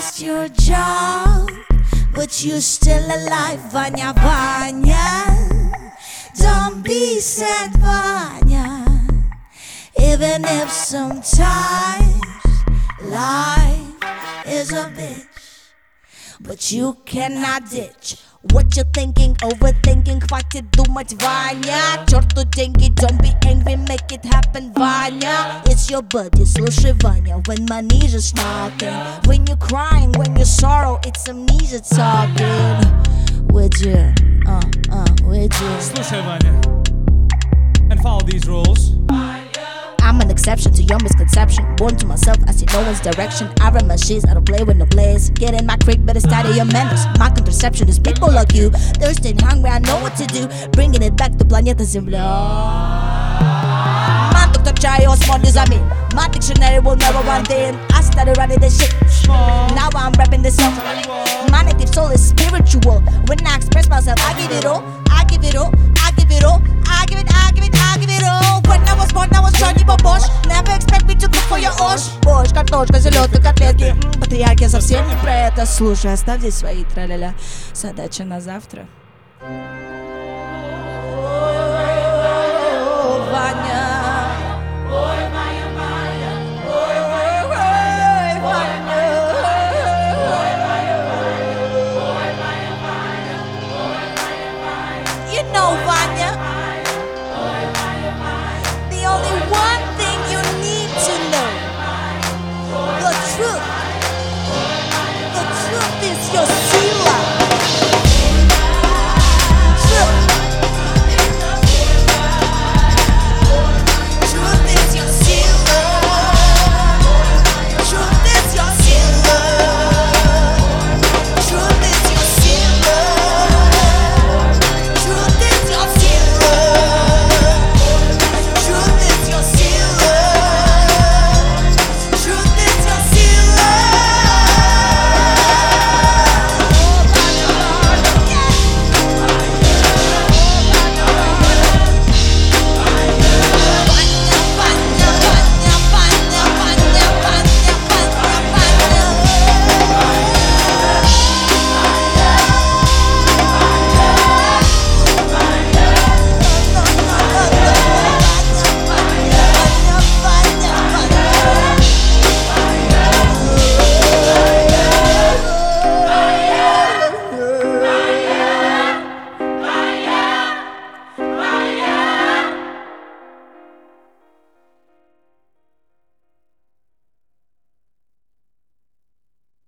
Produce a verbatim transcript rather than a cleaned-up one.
lost your job, but you're still alive, Vanya, Vanya. Don't be sad, Vanya. Even if sometimes life is a bitch, but you cannot ditch what you're thinking, overthinking, хватит думать, Ваня. Черту деньги, don't be angry, make it happen, Vanya. It's your buddy, слушай, Vanya, when money's just knocking. When you're crying, when you're sorrow, it's amnesia talking. With you, uh, uh, with you. Слушай, Ваня, and follow these rules. I'm an exception to your misconception. Born to myself, I see no one's direction. I run my shits, I don't play with no players. Get in my creek, better study your manners. My contraception is people like you. Thirsty and hungry, I know what to do. Bringing it back to планета Земля. Man took the try, small news on me. My dictionary will never run thin. I started running this shit. Now I'm rapping this song. My native soul is spiritual. When I express myself, I give it all. I give it all. I give it all. I give it, I give it, I give it all. When I was born, I was Johnny Бабош. Never expect me to cook for your osh. Борщ, картошка, селедка, котлетки. Патриархия совсем не про это. Слушай, оставь здесь свои траля-ля. Задача на завтра.